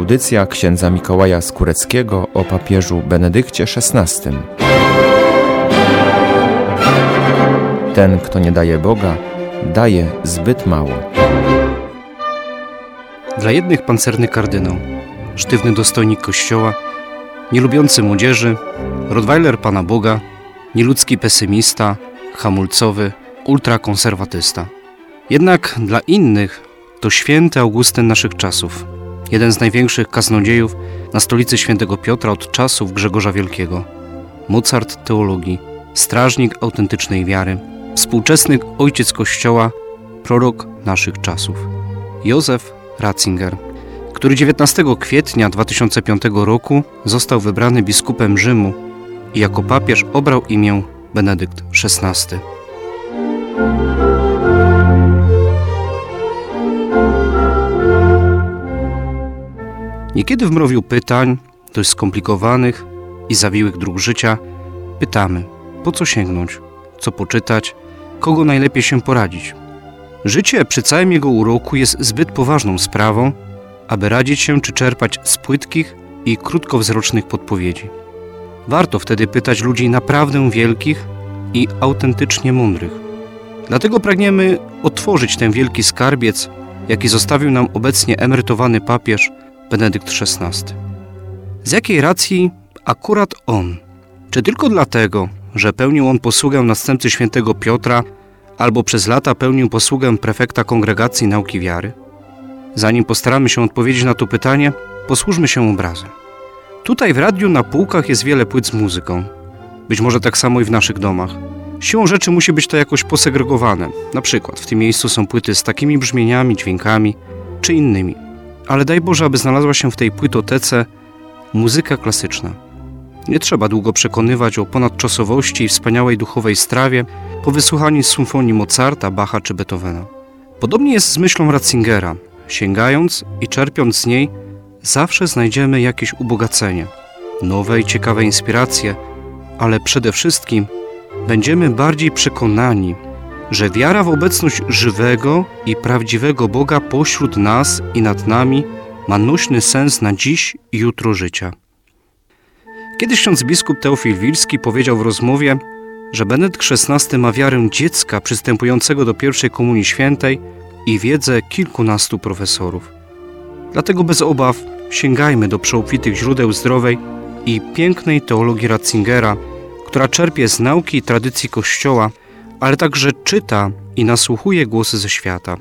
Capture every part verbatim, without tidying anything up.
Audycja księdza Mikołaja Skóreckiego o papieżu Benedykcie szesnastym. Ten, kto nie daje Boga, daje zbyt mało. Dla jednych pancerny kardynał, sztywny dostojnik Kościoła, nielubiący młodzieży, rottweiler Pana Boga, nieludzki pesymista, hamulcowy, ultrakonserwatysta. Jednak dla innych to święty Augustyn naszych czasów, jeden z największych kaznodziejów na stolicy świętego Piotra od czasów Grzegorza Wielkiego, Mozart teologii, strażnik autentycznej wiary, współczesny ojciec Kościoła, prorok naszych czasów, Józef Ratzinger, który dziewiętnastego kwietnia dwa tysiące piątego roku został wybrany biskupem Rzymu i jako papież obrał imię Benedykt szesnasty. Niekiedy w mrowiu pytań, dość skomplikowanych i zawiłych dróg życia, pytamy, po co sięgnąć, co poczytać, kogo najlepiej się poradzić. Życie przy całym jego uroku jest zbyt poważną sprawą, aby radzić się czy czerpać z płytkich i krótkowzrocznych podpowiedzi. Warto wtedy pytać ludzi naprawdę wielkich i autentycznie mądrych. Dlatego pragniemy otworzyć ten wielki skarbiec, jaki zostawił nam obecnie emerytowany papież Benedykt szesnasty. Z jakiej racji akurat on? Czy tylko dlatego, że pełnił on posługę następcy świętego Piotra albo przez lata pełnił posługę prefekta Kongregacji Nauki Wiary? Zanim postaramy się odpowiedzieć na to pytanie, posłużmy się obrazem. Tutaj w radiu na półkach jest wiele płyt z muzyką. Być może tak samo i w naszych domach. Siłą rzeczy musi być to jakoś posegregowane. Na przykład w tym miejscu są płyty z takimi brzmieniami, dźwiękami czy innymi. Ale daj Boże, aby znalazła się w tej płytotece muzyka klasyczna. Nie trzeba długo przekonywać o ponadczasowości i wspaniałej duchowej strawie po wysłuchaniu symfonii Mozarta, Bacha czy Beethovena. Podobnie jest z myślą Ratzingera. Sięgając i czerpiąc z niej, zawsze znajdziemy jakieś ubogacenie, nowe i ciekawe inspiracje, ale przede wszystkim będziemy bardziej przekonani, że wiara w obecność żywego i prawdziwego Boga pośród nas i nad nami ma nośny sens na dziś i jutro życia. Kiedyś ksiądz biskup Teofil Wilski powiedział w rozmowie, że Benedykt szesnasty ma wiarę dziecka przystępującego do pierwszej komunii świętej i wiedzę kilkunastu profesorów. Dlatego bez obaw sięgajmy do przeobfitych źródeł zdrowej i pięknej teologii Ratzingera, która czerpie z nauki i tradycji Kościoła, ale także czyta i nasłuchuje głosy ze świata.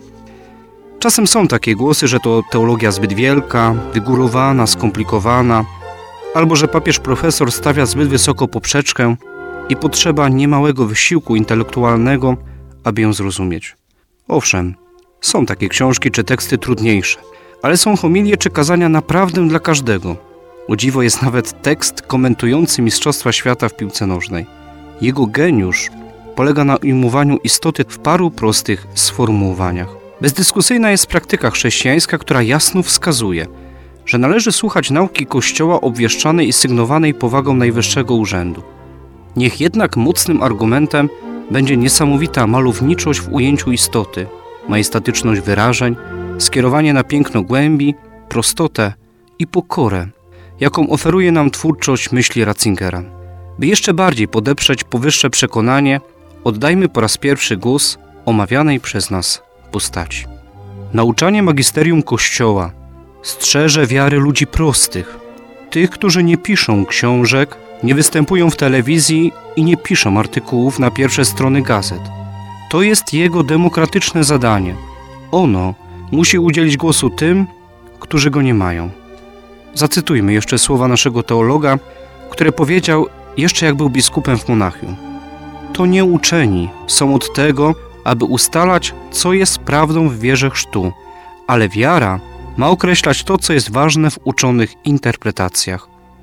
Czasem są takie głosy, że to teologia zbyt wielka, wygórowana, skomplikowana, albo że papież profesor stawia zbyt wysoko poprzeczkę i potrzeba niemałego wysiłku intelektualnego, aby ją zrozumieć. Owszem, są takie książki czy teksty trudniejsze, ale są homilie czy kazania naprawdę dla każdego. O dziwo jest nawet tekst komentujący Mistrzostwa Świata w piłce nożnej. Jego geniusz polega na ujmowaniu istoty w paru prostych sformułowaniach. Bezdyskusyjna jest praktyka chrześcijańska, która jasno wskazuje, że należy słuchać nauki Kościoła obwieszczanej i sygnowanej powagą najwyższego urzędu. Niech jednak mocnym argumentem będzie niesamowita malowniczość w ujęciu istoty, majestatyczność wyrażeń, skierowanie na piękno głębi, prostotę i pokorę, jaką oferuje nam twórczość myśli Ratzingera. By jeszcze bardziej podeprzeć powyższe przekonanie, oddajmy po raz pierwszy głos omawianej przez nas postaci. Nauczanie magisterium Kościoła strzeże wiary ludzi prostych, tych, którzy nie piszą książek, nie występują w telewizji i nie piszą artykułów na pierwsze strony gazet. To jest jego demokratyczne zadanie. Ono musi udzielić głosu tym, którzy go nie mają. Zacytujmy jeszcze słowa naszego teologa, który powiedział jeszcze jak był biskupem w Monachium. To nie uczeni są od tego, aby ustalać, co jest prawdą w wierze chrztu, ale wiara ma określać to, co jest ważne w uczonych interpretacjach.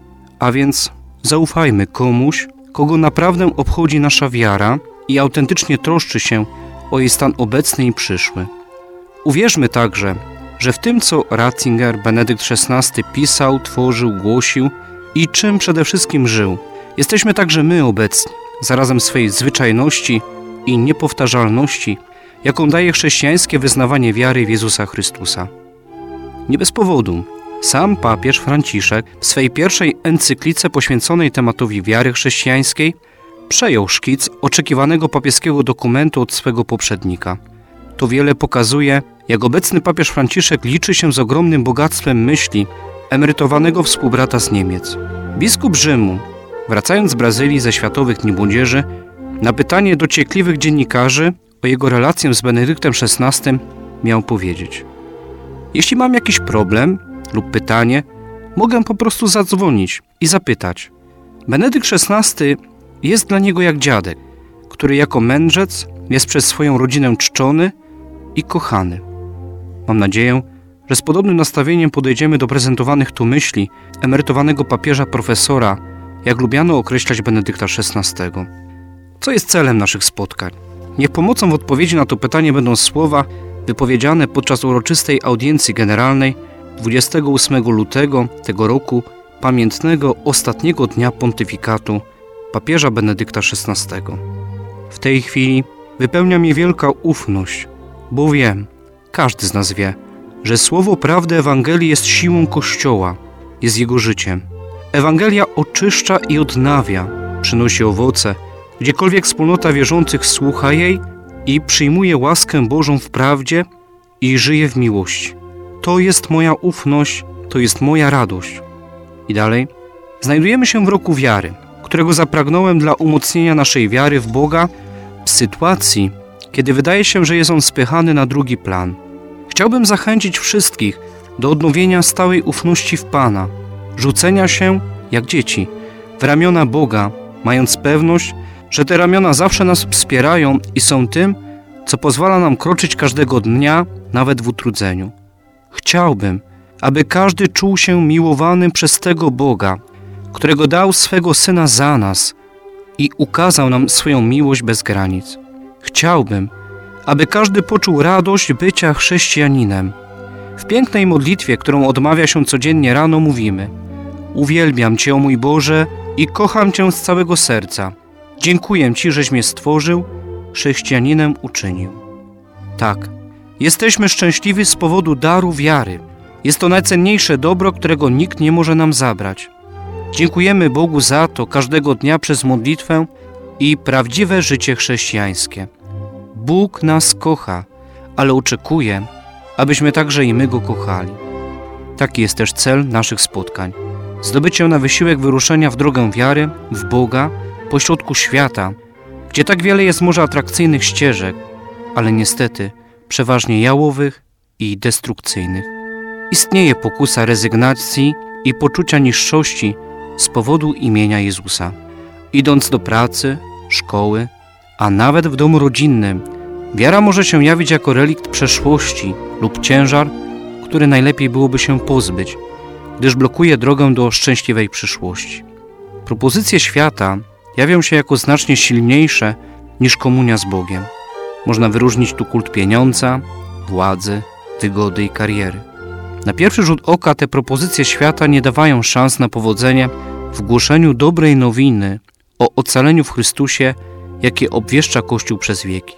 A więc zaufajmy komuś, kogo naprawdę obchodzi nasza wiara i autentycznie troszczy się o jej stan obecny i przyszły. Uwierzmy także, że w tym, co Ratzinger, Benedykt szesnasty pisał, tworzył, głosił i czym przede wszystkim żył, jesteśmy także my obecni, zarazem swej zwyczajności i niepowtarzalności, jaką daje chrześcijańskie wyznawanie wiary w Jezusa Chrystusa. Nie bez powodu Sam papież Franciszek w swej pierwszej encyklice poświęconej tematowi wiary chrześcijańskiej przejął szkic oczekiwanego papieskiego dokumentu od swego poprzednika. To wiele pokazuje, jak obecny papież Franciszek liczy się z ogromnym bogactwem myśli emerytowanego współbrata z Niemiec. Biskup Rzymu, wracając z Brazylii ze Światowych Dni Młodzieży, na pytanie dociekliwych dziennikarzy o jego relację z Benedyktem szesnastym miał powiedzieć: jeśli mam jakiś problem lub pytanie, mogę po prostu zadzwonić i zapytać. Benedykt szesnasty jest dla niego jak dziadek, który jako mędrzec jest przez swoją rodzinę czczony i kochany. Mam nadzieję, że z podobnym nastawieniem podejdziemy do prezentowanych tu myśli emerytowanego papieża profesora, jak lubiano określać Benedykta szesnastego. Co jest celem naszych spotkań? Niech pomocą w odpowiedzi na to pytanie będą słowa wypowiedziane podczas uroczystej audiencji generalnej dwudziestego ósmego lutego tego roku, pamiętnego ostatniego dnia pontyfikatu papieża Benedykta szesnastego. W tej chwili wypełnia mnie wielka ufność, bo wiem, każdy z nas wie, że słowo prawdy Ewangelii jest siłą Kościoła, jest jego życiem. Ewangelia oczyszcza i odnawia, przynosi owoce, gdziekolwiek wspólnota wierzących słucha jej i przyjmuje łaskę Bożą w prawdzie i żyje w miłości. To jest moja ufność, to jest moja radość. I dalej. Znajdujemy się w roku wiary, którego zapragnąłem dla umocnienia naszej wiary w Boga w sytuacji, kiedy wydaje się, że jest on spychany na drugi plan. Chciałbym zachęcić wszystkich do odnowienia stałej ufności w Pana, rzucenia się, jak dzieci, w ramiona Boga, mając pewność, że te ramiona zawsze nas wspierają i są tym, co pozwala nam kroczyć każdego dnia, nawet w utrudzeniu. Chciałbym, aby każdy czuł się miłowanym przez tego Boga, którego dał swego Syna za nas i ukazał nam swoją miłość bez granic. Chciałbym, aby każdy poczuł radość bycia chrześcijaninem. W pięknej modlitwie, którą odmawia się codziennie rano, mówimy: uwielbiam Cię, o mój Boże, i kocham Cię z całego serca. Dziękuję Ci, żeś mnie stworzył, chrześcijaninem uczynił. Tak, jesteśmy szczęśliwi z powodu daru wiary. Jest to najcenniejsze dobro, którego nikt nie może nam zabrać. Dziękujemy Bogu za to każdego dnia przez modlitwę i prawdziwe życie chrześcijańskie. Bóg nas kocha, ale oczekuje, abyśmy także i my Go kochali. Taki jest też cel naszych spotkań. Zdobycie na wysiłek wyruszenia w drogę wiary, w Boga, pośrodku świata, gdzie tak wiele jest może atrakcyjnych ścieżek, ale niestety przeważnie jałowych i destrukcyjnych. Istnieje pokusa rezygnacji i poczucia niższości z powodu imienia Jezusa. Idąc do pracy, szkoły, a nawet w domu rodzinnym, wiara może się jawić jako relikt przeszłości lub ciężar, który najlepiej byłoby się pozbyć, gdyż blokuje drogę do szczęśliwej przyszłości. Propozycje świata jawią się jako znacznie silniejsze niż komunia z Bogiem. Można wyróżnić tu kult pieniądza, władzy, wygody i kariery. Na pierwszy rzut oka te propozycje świata nie dawają szans na powodzenie w głoszeniu dobrej nowiny o ocaleniu w Chrystusie, jakie obwieszcza Kościół przez wieki.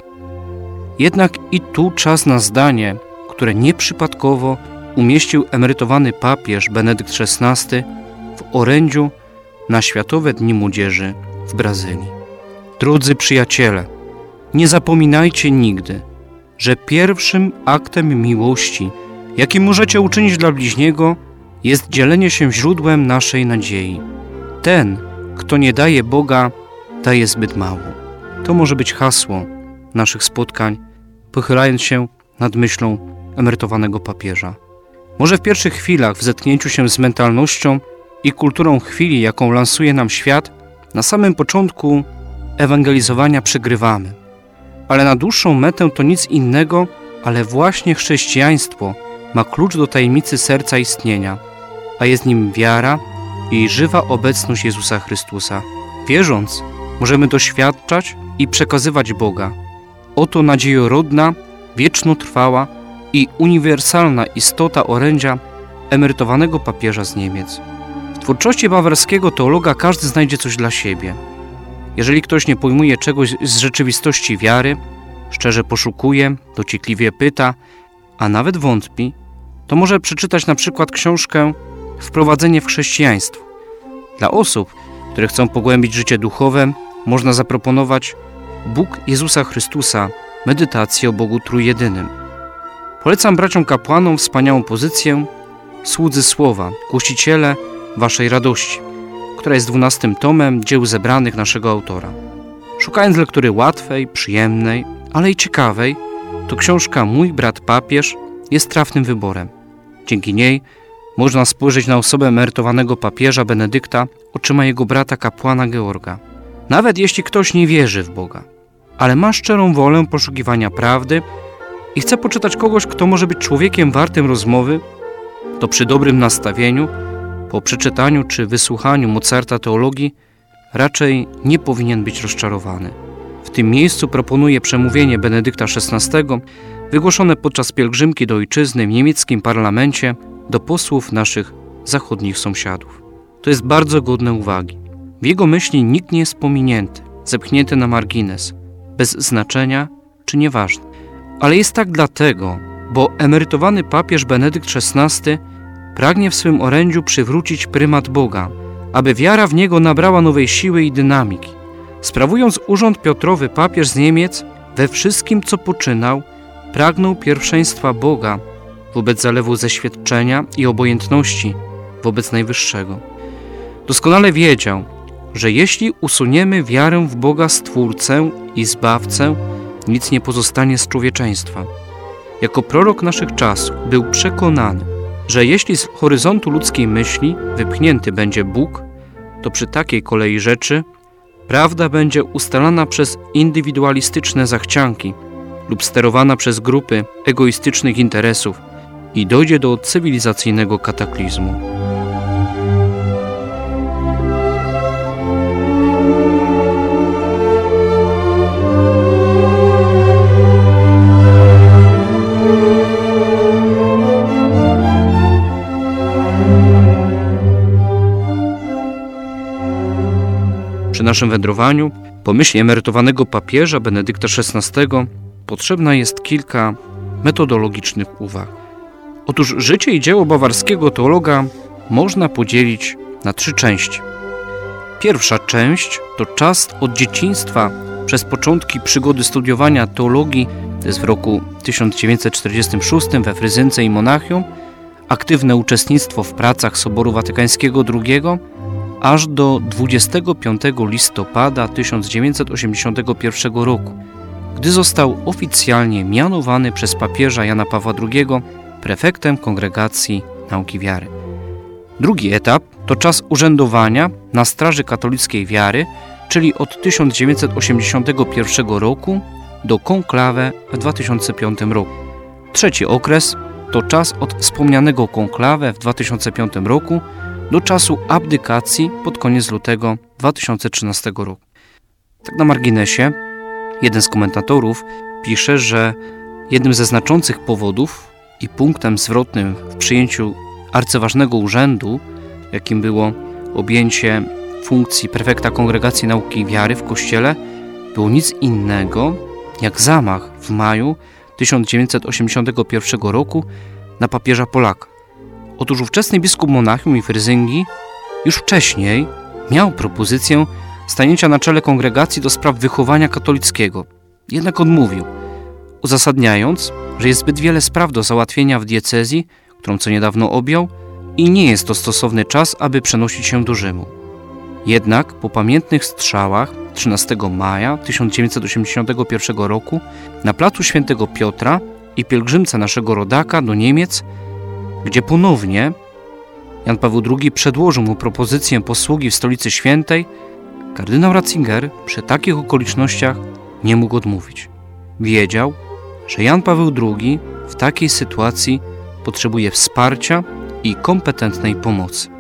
Jednak i tu czas na zdanie, które nieprzypadkowo umieścił emerytowany papież Benedykt szesnasty w orędziu na Światowe Dni Młodzieży w Brazylii. Drodzy przyjaciele, nie zapominajcie nigdy, że pierwszym aktem miłości, jaki możecie uczynić dla bliźniego, jest dzielenie się źródłem naszej nadziei. Ten, kto nie daje Boga, daje zbyt mało. To może być hasło naszych spotkań, pochylając się nad myślą emerytowanego papieża. Może w pierwszych chwilach, w zetknięciu się z mentalnością i kulturą chwili, jaką lansuje nam świat, na samym początku ewangelizowania przegrywamy. Ale na dłuższą metę to nic innego, ale właśnie chrześcijaństwo ma klucz do tajemnicy serca istnienia, a jest nim wiara i żywa obecność Jezusa Chrystusa. Wierząc, możemy doświadczać i przekazywać Boga. Oto nadziejorodna, wiecznotrwała i uniwersalna istota orędzia emerytowanego papieża z Niemiec. W twórczości bawarskiego teologa każdy znajdzie coś dla siebie. Jeżeli ktoś nie pojmuje czegoś z rzeczywistości wiary, szczerze poszukuje, dociekliwie pyta, a nawet wątpi, to może przeczytać na przykład książkę Wprowadzenie w chrześcijaństwo. Dla osób, które chcą pogłębić życie duchowe, można zaproponować Bóg Jezusa Chrystusa, medytację o Bogu Trójjedynym. Polecam braciom kapłanom wspaniałą pozycję Słudzy Słowa, głosiciele Waszej radości, która jest dwunastym tomem dzieł zebranych naszego autora. Szukając lektury łatwej, przyjemnej, ale i ciekawej, to książka Mój brat papież jest trafnym wyborem. Dzięki niej można spojrzeć na osobę emerytowanego papieża Benedykta oczyma jego brata kapłana Georga. Nawet jeśli ktoś nie wierzy w Boga, ale ma szczerą wolę poszukiwania prawdy i chce poczytać kogoś, kto może być człowiekiem wartym rozmowy, to przy dobrym nastawieniu, po przeczytaniu czy wysłuchaniu Mozarta teologii, raczej nie powinien być rozczarowany. W tym miejscu proponuję przemówienie Benedykta szesnastego wygłoszone podczas pielgrzymki do ojczyzny w niemieckim parlamencie do posłów naszych zachodnich sąsiadów. To jest bardzo godne uwagi. W jego myśli nikt nie jest pominięty, zepchnięty na margines, bez znaczenia czy nieważny. Ale jest tak dlatego, bo emerytowany papież Benedykt szesnasty pragnie w swym orędziu przywrócić prymat Boga, aby wiara w Niego nabrała nowej siły i dynamiki. Sprawując urząd Piotrowy, papież z Niemiec we wszystkim, co poczynał, pragnął pierwszeństwa Boga wobec zalewu zeświadczenia i obojętności wobec Najwyższego. Doskonale wiedział, że jeśli usuniemy wiarę w Boga Stwórcę i Zbawcę, nic nie pozostanie z człowieczeństwa. Jako prorok naszych czasów był przekonany, że jeśli z horyzontu ludzkiej myśli wypchnięty będzie Bóg, to przy takiej kolei rzeczy prawda będzie ustalana przez indywidualistyczne zachcianki lub sterowana przez grupy egoistycznych interesów i dojdzie do cywilizacyjnego kataklizmu. Przy naszym wędrowaniu, po myśli emerytowanego papieża Benedykta szesnastego, potrzebna jest kilka metodologicznych uwag. Otóż życie i dzieło bawarskiego teologa można podzielić na trzy części. Pierwsza część to czas od dzieciństwa przez początki przygody studiowania teologii, to jest w roku tysiąc dziewięćset czterdziestym szóstym we Fryzynce i Monachium, aktywne uczestnictwo w pracach Soboru Watykańskiego drugiego, aż do dwudziestego piątego listopada tysiąc dziewięćset osiemdziesiątego pierwszego roku, gdy został oficjalnie mianowany przez papieża Jana Pawła drugiego prefektem Kongregacji Nauki Wiary. Drugi etap to czas urzędowania na straży katolickiej wiary, czyli od tysiąc dziewięćset osiemdziesiątego pierwszego roku do konklawę w dwa tysiące piątym roku. Trzeci okres to czas od wspomnianego konklawę w dwa tysiące piątym roku do czasu abdykacji pod koniec lutego dwa tysiące trzynastego roku. Tak na marginesie, jeden z komentatorów pisze, że jednym ze znaczących powodów i punktem zwrotnym w przyjęciu arcyważnego urzędu, jakim było objęcie funkcji prefekta Kongregacji Nauki Wiary w Kościele, było nic innego jak zamach w maju tysiąc dziewięćset osiemdziesiątego pierwszego roku na papieża Polaka. Otóż ówczesny biskup Monachium i Fryzyngi już wcześniej miał propozycję stanięcia na czele kongregacji do spraw wychowania katolickiego, jednak odmówił, uzasadniając, że jest zbyt wiele spraw do załatwienia w diecezji, którą co niedawno objął, i nie jest to stosowny czas, aby przenosić się do Rzymu. Jednak po pamiętnych strzałach trzynastego maja tysiąc dziewięćset osiemdziesiątego pierwszego roku na placu Świętego Piotra i pielgrzymce naszego rodaka do Niemiec, gdzie ponownie Jan Paweł drugi przedłożył mu propozycję posługi w Stolicy Świętej, kardynał Ratzinger przy takich okolicznościach nie mógł odmówić. Wiedział, że Jan Paweł drugi w takiej sytuacji potrzebuje wsparcia i kompetentnej pomocy.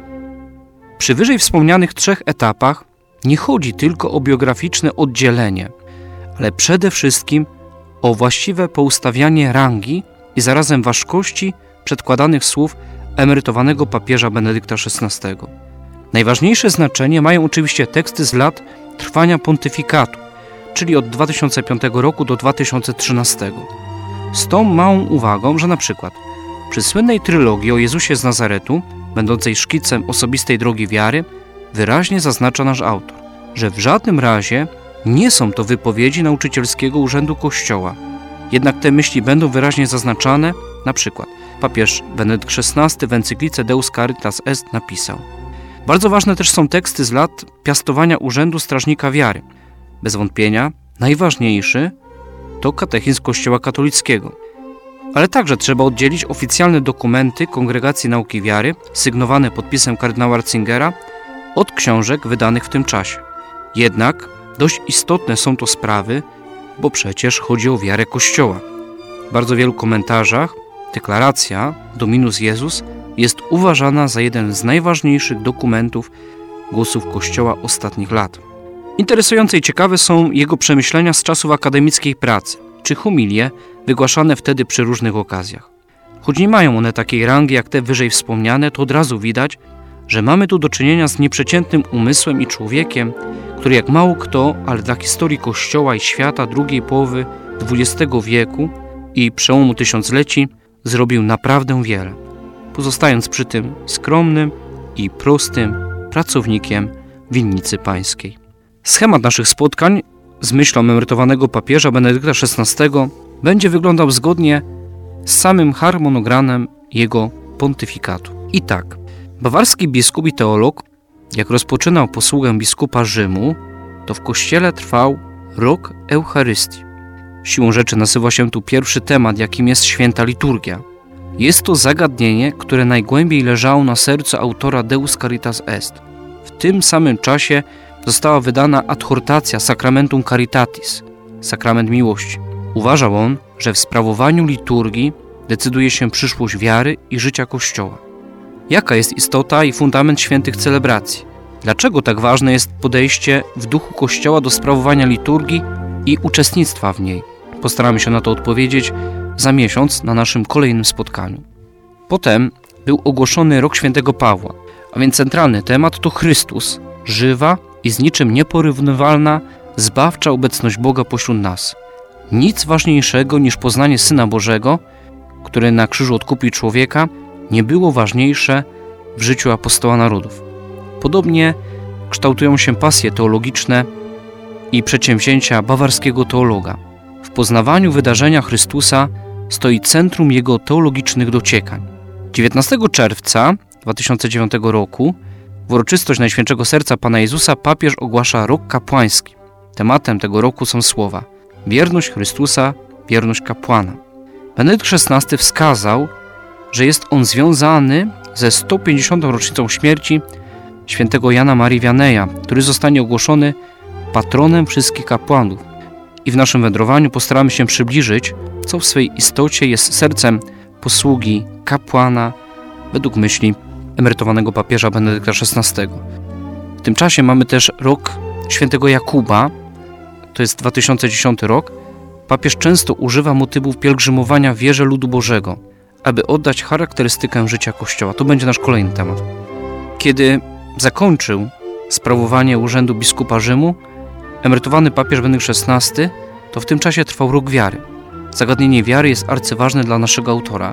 Przy wyżej wspomnianych trzech etapach nie chodzi tylko o biograficzne oddzielenie, ale przede wszystkim o właściwe poustawianie rangi i zarazem ważkości przedkładanych słów emerytowanego papieża Benedykta szesnastego. Najważniejsze znaczenie mają oczywiście teksty z lat trwania pontyfikatu, czyli od dwa tysiące piątego roku do dwa tysiące trzynastego. Z tą małą uwagą, że na przykład Przy słynnej trylogii o Jezusie z Nazaretu, będącej szkicem osobistej drogi wiary, wyraźnie zaznacza nasz autor, że w żadnym razie nie są to wypowiedzi nauczycielskiego urzędu Kościoła. Jednak te myśli będą wyraźnie zaznaczane, na przykład papież Benedykt szesnasty w encyklice Deus Caritas Est napisał: bardzo ważne też są teksty z lat piastowania urzędu strażnika wiary. Bez wątpienia najważniejszy to katechizm Kościoła katolickiego. Ale także trzeba oddzielić oficjalne dokumenty Kongregacji Nauki Wiary, sygnowane podpisem kardynała Ratzingera, od książek wydanych w tym czasie. Jednak dość istotne są to sprawy, bo przecież chodzi o wiarę Kościoła. W bardzo wielu komentarzach deklaracja Dominus Jezus jest uważana za jeden z najważniejszych dokumentów głosów Kościoła ostatnich lat. Interesujące i ciekawe są jego przemyślenia z czasów akademickiej pracy, czy homilie wygłaszane wtedy przy różnych okazjach. Choć nie mają one takiej rangi jak te wyżej wspomniane, to od razu widać, że mamy tu do czynienia z nieprzeciętnym umysłem i człowiekiem, który jak mało kto, ale dla historii Kościoła i świata drugiej połowy dwudziestego wieku i przełomu tysiącleci zrobił naprawdę wiele, pozostając przy tym skromnym i prostym pracownikiem winnicy pańskiej. Schemat naszych spotkań z myślą emerytowanego papieża Benedykta szesnastego będzie wyglądał zgodnie z samym harmonogramem jego pontyfikatu. I tak, bawarski biskup i teolog, jak rozpoczynał posługę biskupa Rzymu, to w kościele trwał rok Eucharystii. Siłą rzeczy nasuwa się tu pierwszy temat, jakim jest święta liturgia. Jest to zagadnienie, które najgłębiej leżało na sercu autora Deus Caritas Est. W tym samym czasie została wydana adhortacja Sacramentum Caritatis, sakrament miłości. Uważał on, że w sprawowaniu liturgii decyduje się przyszłość wiary i życia Kościoła. Jaka jest istota i fundament świętych celebracji? Dlaczego tak ważne jest podejście w duchu Kościoła do sprawowania liturgii i uczestnictwa w niej? Postaramy się na to odpowiedzieć za miesiąc na naszym kolejnym spotkaniu. Potem był ogłoszony rok świętego Pawła, a więc centralny temat to Chrystus, żywa i z niczym nieporównywalna, zbawcza obecność Boga pośród nas. Nic ważniejszego niż poznanie Syna Bożego, który na krzyżu odkupił człowieka, nie było ważniejsze w życiu apostoła narodów. Podobnie kształtują się pasje teologiczne i przedsięwzięcia bawarskiego teologa. W poznawaniu wydarzenia Chrystusa stoi centrum jego teologicznych dociekań. dziewiętnastego czerwca dwa tysiące dziewiątego roku w uroczystość Najświętszego Serca Pana Jezusa papież ogłasza rok kapłański. Tematem tego roku są słowa: wierność Chrystusa, wierność kapłana. Benedykt szesnasty wskazał, że jest on związany ze sto pięćdziesiątą rocznicą śmierci świętego Jana Marii Wianeja, który zostanie ogłoszony patronem wszystkich kapłanów. I w naszym wędrowaniu postaramy się przybliżyć, co w swej istocie jest sercem posługi kapłana według myśli emerytowanego papieża Benedykta szesnastego. W tym czasie mamy też rok świętego Jakuba, to jest dwa tysiące dziesiąty rok. Papież często używa motywów pielgrzymowania w wierze ludu Bożego, aby oddać charakterystykę życia Kościoła. To będzie nasz kolejny temat. Kiedy zakończył sprawowanie urzędu biskupa Rzymu, emerytowany papież Benedykt szesnasty, to w tym czasie trwał rok wiary. Zagadnienie wiary jest arcyważne dla naszego autora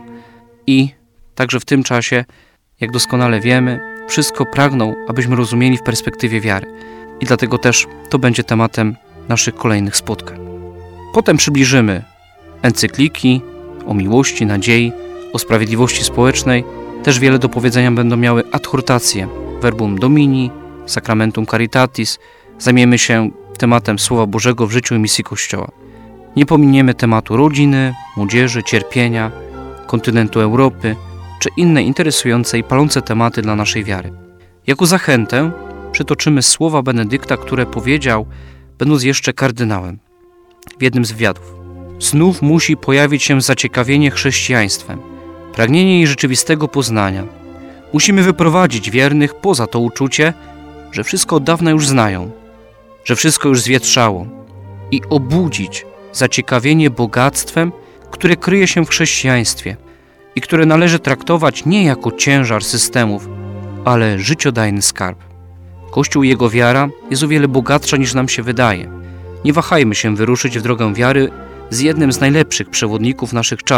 i także w tym czasie, jak doskonale wiemy, wszystko pragnął, abyśmy rozumieli w perspektywie wiary. I dlatego też to będzie tematem naszych kolejnych spotkań. Potem przybliżymy encykliki o miłości, nadziei, o sprawiedliwości społecznej. Też wiele do powiedzenia będą miały adhortacje Verbum Domini, Sacramentum Caritatis. Zajmiemy się tematem Słowa Bożego w życiu i misji Kościoła. Nie pominiemy tematu rodziny, młodzieży, cierpienia, kontynentu Europy, czy inne interesujące i palące tematy dla naszej wiary. Jako zachętę przytoczymy słowa Benedykta, które powiedział, będąc jeszcze kardynałem, w jednym z wywiadów. Znów musi pojawić się zaciekawienie chrześcijaństwem, pragnienie jej rzeczywistego poznania. Musimy wyprowadzić wiernych poza to uczucie, że wszystko od dawna już znają, że wszystko już zwietrzało i obudzić zaciekawienie bogactwem, które kryje się w chrześcijaństwie i które należy traktować nie jako ciężar systemów, ale życiodajny skarb. Kościół i jego wiara jest o wiele bogatsza niż nam się wydaje. Nie wahajmy się wyruszyć w drogę wiary z jednym z najlepszych przewodników naszych czasów,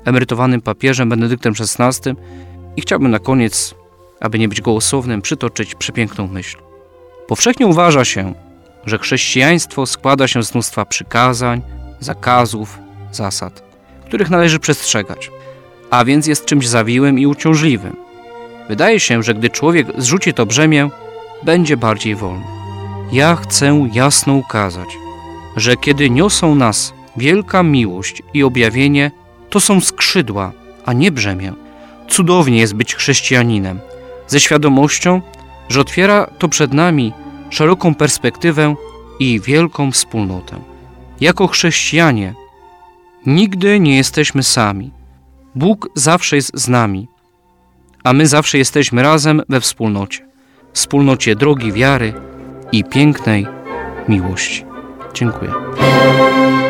emerytowanym papieżem Benedyktem szesnastym i chciałbym na koniec, aby nie być gołosłownym, przytoczyć przepiękną myśl. Powszechnie uważa się, że chrześcijaństwo składa się z mnóstwa przykazań, zakazów, zasad, których należy przestrzegać, a więc jest czymś zawiłym i uciążliwym. Wydaje się, że gdy człowiek zrzuci to brzemię, będzie bardziej wolny. Ja chcę jasno ukazać, że kiedy niosą nas wielka miłość i objawienie, to są skrzydła, a nie brzemię. Cudownie jest być chrześcijaninem, ze świadomością, że otwiera to przed nami szeroką perspektywę i wielką wspólnotę. Jako chrześcijanie nigdy nie jesteśmy sami. Bóg zawsze jest z nami, a my zawsze jesteśmy razem we wspólnocie. Wspólnocie drogi wiary i pięknej miłości. Dziękuję.